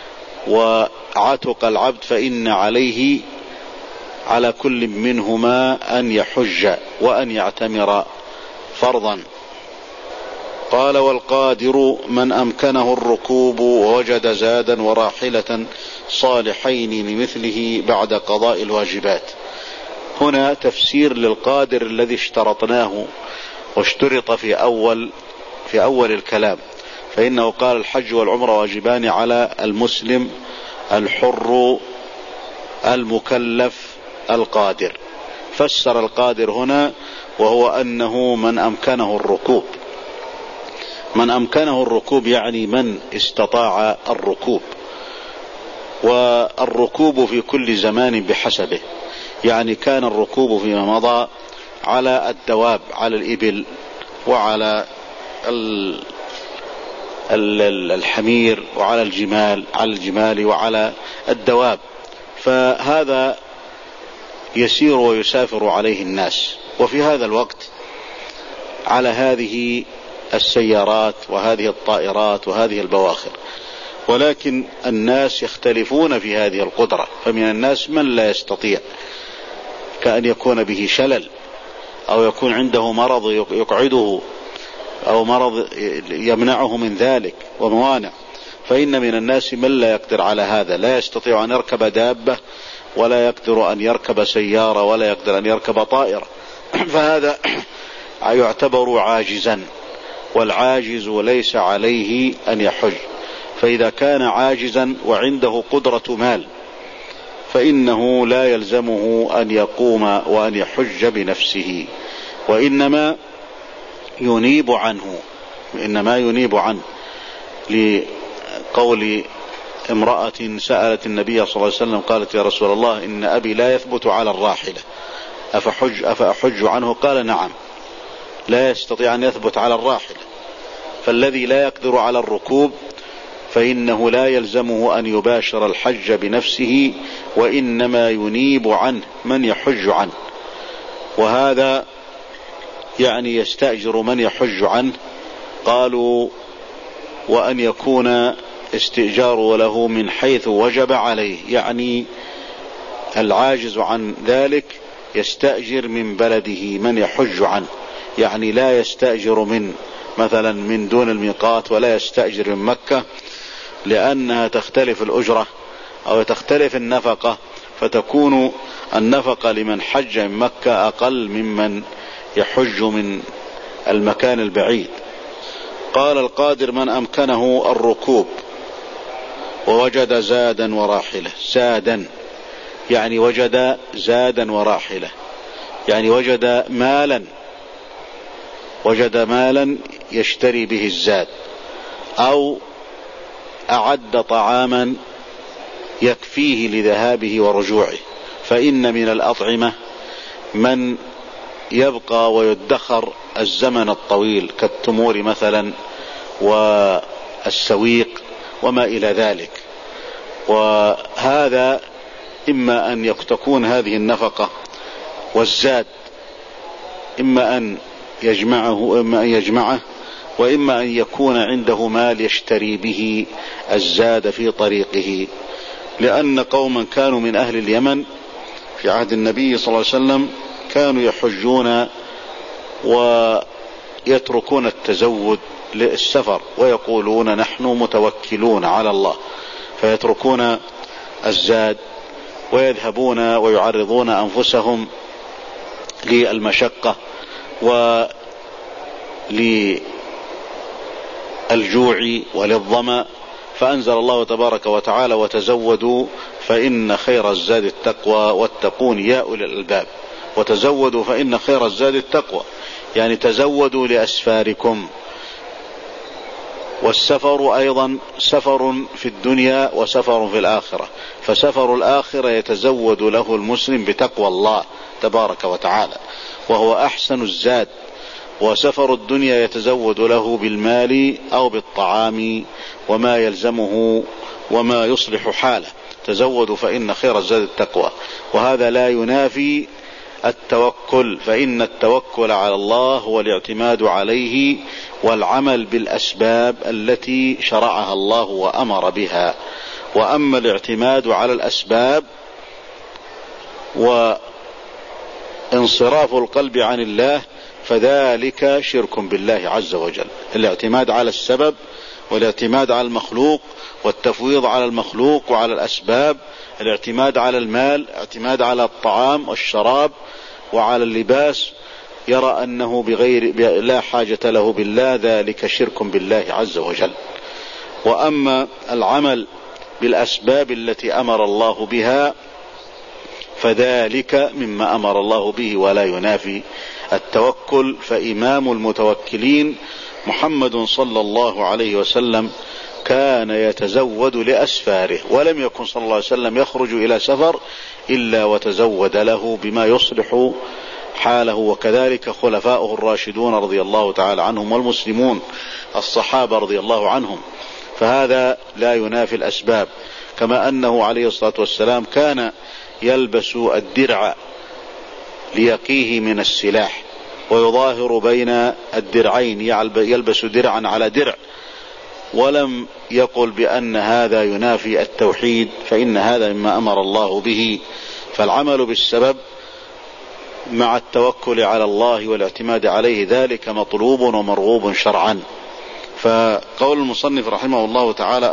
وعتق العبد فإن عليه على كل منهما أن يحج وأن يعتمر فرضا. قال: والقادر من أمكنه الركوب ووجد زادا وراحلة صالحين لمثله بعد قضاء الواجبات. هنا تفسير للقادر الذي اشترطناه واشترط في أول الكلام، فإنه قال: الحج والعمرة واجبان على المسلم الحر المكلف القادر. فسر القادر هنا وهو أنه من أمكنه الركوب. من أمكنه الركوب يعني من استطاع الركوب، والركوب في كل زمان بحسبه، يعني كان الركوب فيما مضى على الدواب، على الإبل وعلى الحمير وعلى الجمال وعلى الدواب، فهذا يسير ويسافر عليه الناس. وفي هذا الوقت على هذه السيارات وهذه الطائرات وهذه البواخر، ولكن الناس يختلفون في هذه القدرة، فمن الناس من لا يستطيع، كأن يكون به شلل أو يكون عنده مرض يقعده أو مرض يمنعه من ذلك وموانع. فإن من الناس من لا يقدر على هذا، لا يستطيع أن يركب دابة ولا يقدر أن يركب سيارة ولا يقدر أن يركب طائرة، فهذا يعتبر عاجزا، والعاجز ليس عليه أن يحج. فإذا كان عاجزا وعنده قدرة مال فإنه لا يلزمه أن يقوم وأن يحج بنفسه، وإنما ينيب عنه، لقول امرأة سألت النبي صلى الله عليه وسلم قالت: يا رسول الله، إن أبي لا يثبت على الراحلة أفأحج عنه؟ قال: نعم، لا يستطيع أن يثبت على الراحلة. فالذي لا يقدر على الركوب فإنه لا يلزمه أن يباشر الحج بنفسه، وإنما ينيب عنه من يحج عنه. وهذا يعني يستأجر من يحج عنه. قالوا: وأن يكون الاستئجار له من حيث وجب عليه، يعني العاجز عن ذلك يستأجر من بلده من يحج عنه، يعني لا يستأجر من مثلا من دون الميقات، ولا يستأجر من مكة، لأنها تختلف الأجرة أو تختلف النفقة، فتكون النفقة لمن حج من مكة أقل ممن يحج من المكان البعيد. قال القادر من أمكنه الركوب ووجد زادا وراحلة. زادا يعني وجد زادا وراحلة، يعني وجد مالا يشتري به الزاد، أو أعد طعاما يكفيه لذهابه ورجوعه. فإن من الأطعمة من يبقى ويدخر الزمن الطويل كالتمور مثلا والسويق وما إلى ذلك، وهذا إما أن تكون هذه النفقة والزاد إما أن يجمعه وإما أن يكون عنده مال يشتري به الزاد في طريقه. لأن قوما كانوا من أهل اليمن في عهد النبي صلى الله عليه وسلم كانوا يحجون ويتركون التزود للسفر ويقولون نحن متوكلون على الله، فيتركون الزاد ويذهبون ويعرضون أنفسهم للمشقة وللجوع وللظمأ. فأنزل الله تبارك وتعالى وتزودوا فإن خير الزاد التقوى واتقون يا أولي الألباب. وتزودوا فإن خير الزاد التقوى، يعني تزودوا لأسفاركم. والسفر أيضا سفر في الدنيا وسفر في الآخرة، فسفر الآخرة يتزود له المسلم بتقوى الله تبارك وتعالى وهو أحسن الزاد، وسفر الدنيا يتزود له بالمال أو بالطعام وما يلزمه وما يصلح حاله. تزودوا فإن خير الزاد التقوى، وهذا لا ينافي التوكل، فإن التوكل على الله هو الاعتماد عليه والعمل بالأسباب التي شرعها الله وأمر بها. وأما الاعتماد على الأسباب وانصراف القلب عن الله فذلك شرك بالله عز وجل. الاعتماد على السبب والاعتماد على المخلوق والتفويض على المخلوق وعلى الأسباب، الاعتماد على المال، الاعتماد على الطعام والشراب وعلى اللباس، يرى أنه لا حاجة له بالله، ذلك شرك بالله عز وجل. وأما العمل بالأسباب التي أمر الله بها فذلك مما أمر الله به ولا ينافي التوكل. فإمام المتوكلين محمد صلى الله عليه وسلم كان يتزود لأسفاره، ولم يكن صلى الله عليه وسلم يخرج إلى سفر إلا وتزود له بما يصلح حاله، وكذلك خلفاؤه الراشدون رضي الله تعالى عنهم والمسلمون الصحابة رضي الله عنهم. فهذا لا ينافي الأسباب. كما أنه عليه الصلاة والسلام كان يلبس الدرع ليقيه من السلاح ويظاهر بين الدرعين، يلبس درعا على درع، ولم يقل بأن هذا ينافي التوحيد، فإن هذا مما أمر الله به. فالعمل بالسبب مع التوكل على الله والاعتماد عليه ذلك مطلوب ومرغوب شرعا. فقول المصنف رحمه الله تعالى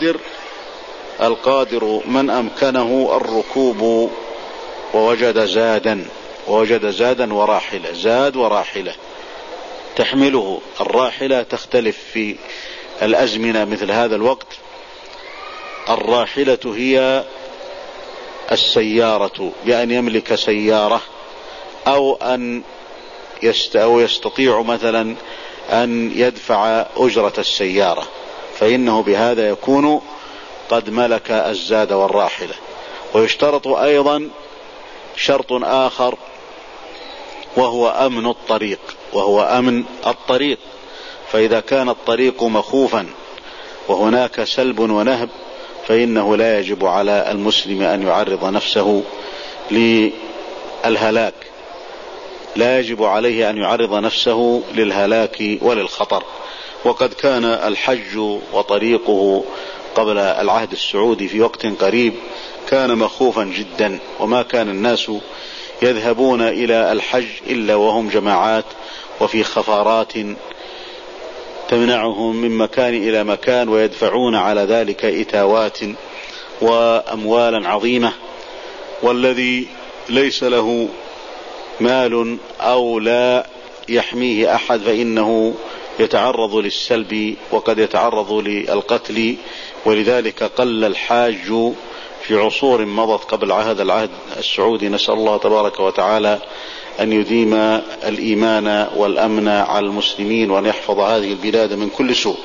القادر من أمكنه الركوب ووجد زادا وراحلة. زاد وراحلة تحمله. الراحلة تختلف في الأزمنة مثل هذا الوقت. الراحلة هي السيارة، بأن يملك سيارة أو أن يستطيع مثلا أن يدفع أجرة السيارة، فإنه بهذا يكون قد ملك الزاد والراحلة. ويشترط أيضا شرط آخر وهو أمن الطريق. فإذا كان الطريق مخوفا وهناك سلب ونهب فإنه لا يجب على المسلم أن يعرض نفسه للهلاك، لا يجب عليه أن يعرض نفسه للهلاك وللخطر. وقد كان الحج وطريقه قبل العهد السعودي في وقت قريب كان مخوفا جدا، وما كان الناس يذهبون إلى الحج إلا وهم جماعات وفي خفارات تمنعهم من مكان إلى مكان، ويدفعون على ذلك إتاوات وأموالا عظيمة. والذي ليس له مال أو لا يحميه أحد فإنه يتعرض للسلب وقد يتعرض للقتل. ولذلك قل الحاج في عصور مضت قبل العهد السعودي. نسأل الله تبارك وتعالى أن يديم الإيمان والأمن على المسلمين وأن يحفظ هذه البلاد من كل سوء.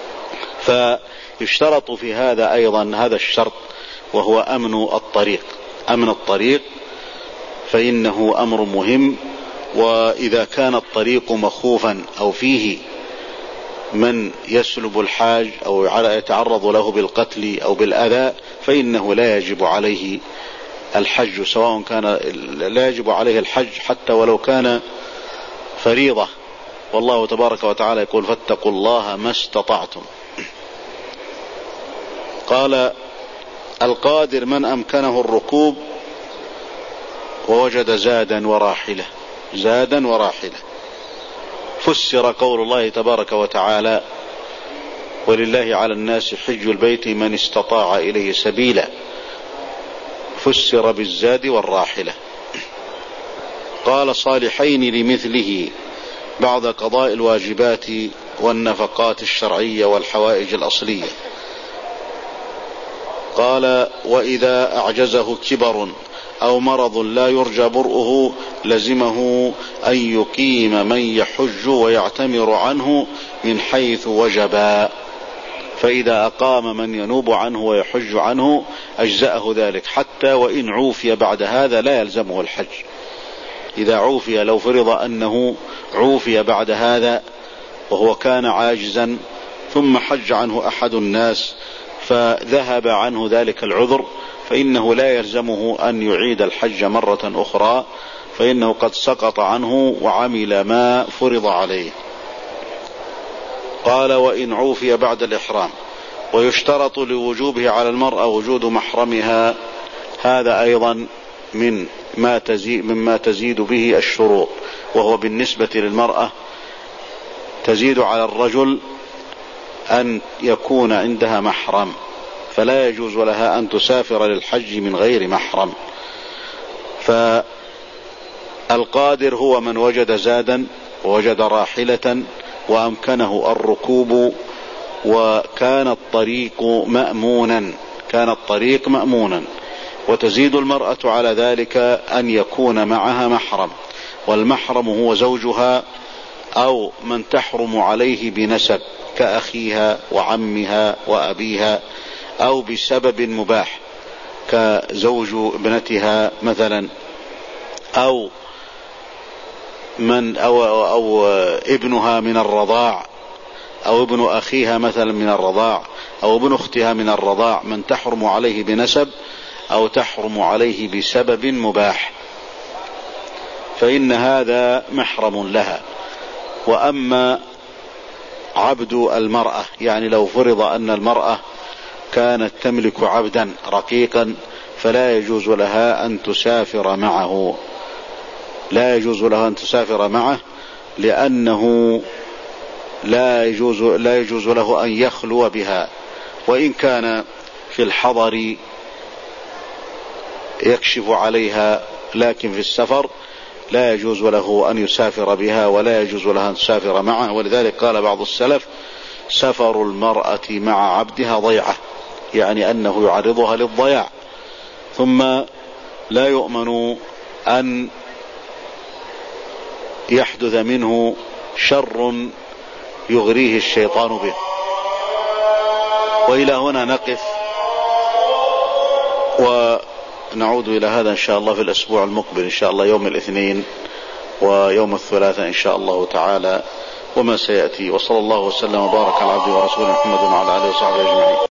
فيشترط في هذا أيضا هذا الشرط، وهو أمن الطريق. أمن الطريق فإنه أمر مهم، وإذا كان الطريق مخوفا أو فيه من يسلب الحاج أو يتعرض له بالقتل أو بالأذى فإنه لا يجب عليه الحج، سواء كان لا يجب عليه الحج حتى ولو كان فريضة. والله تبارك وتعالى يقول: فاتقوا الله ما استطعتم. قال: القادر من أمكنه الركوب ووجد زادا وراحلة. زادا وراحلة. فسر قول الله تبارك وتعالى: ولله على الناس حج البيت من استطاع إليه سبيلا. فسر بالزاد والراحلة. قال: صالحين لمثله بعد قضاء الواجبات والنفقات الشرعية والحوائج الأصلية. قال: وإذا أعجزه كبر أو مرض لا يرجى برؤه لزمه أن يقيم من يحج ويعتمر عنه من حيث وجبا، فإذا أقام من ينوب عنه ويحج عنه أجزأه ذلك، حتى وإن عوفي بعد هذا لا يلزمه الحج. إذا عوفي، لو فرض أنه عوفي بعد هذا وهو كان عاجزا ثم حج عنه أحد الناس فذهب عنه ذلك العذر، فإنه لا يلزمه أن يعيد الحج مرة أخرى، فإنه قد سقط عنه وعمل ما فرض عليه. قال: وإن عوفي بعد الإحرام. ويشترط لوجوبه على المرأة وجود محرمها. هذا أيضا مما تزيد به الشروط، وهو بالنسبة للمرأة تزيد على الرجل أن يكون عندها محرم، فلا يجوز لها أن تسافر للحج من غير محرم. فالقادر هو من وجد زادا ووجد راحلة وأمكنه الركوب وكان الطريق مأمونا. وتزيد المرأة على ذلك أن يكون معها محرم، والمحرم هو زوجها أو من تحرم عليه بنسب كأخيها وعمها وأبيها، أو بسبب مباح كزوج ابنتها مثلا، أو ابنها من الرضاع، أو ابن أخيها مثلا من الرضاع، أو ابن أختها من الرضاع، من تحرم عليه بنسب أو تحرم عليه بسبب مباح، فإن هذا محرم لها. وأما عبد المرأة، يعني لو فرض أن المرأة كانت تملك عبدا رقيقا فلا يجوز لها أن تسافر معه، لأنه لا يجوز له أن يخلو بها، وإن كان في الحضر يكشف عليها، لكن في السفر لا يجوز له أن يسافر بها ولا يجوز لها أن تسافر معه. ولذلك قال بعض السلف: سفر المرأة مع عبدها ضيعة، يعني أنه يعرضها للضياع، ثم لا يؤمن أن يحدث منه شر يغريه الشيطان به. وإلى هنا نقف، ونعود إلى هذا إن شاء الله في الأسبوع المقبل إن شاء الله، يوم الاثنين ويوم الثلاثاء إن شاء الله تعالى، وما سيأتي. وصلى الله وسلم وبارك على عبده ورسوله محمد وعلى آله وصحبه أجمعين.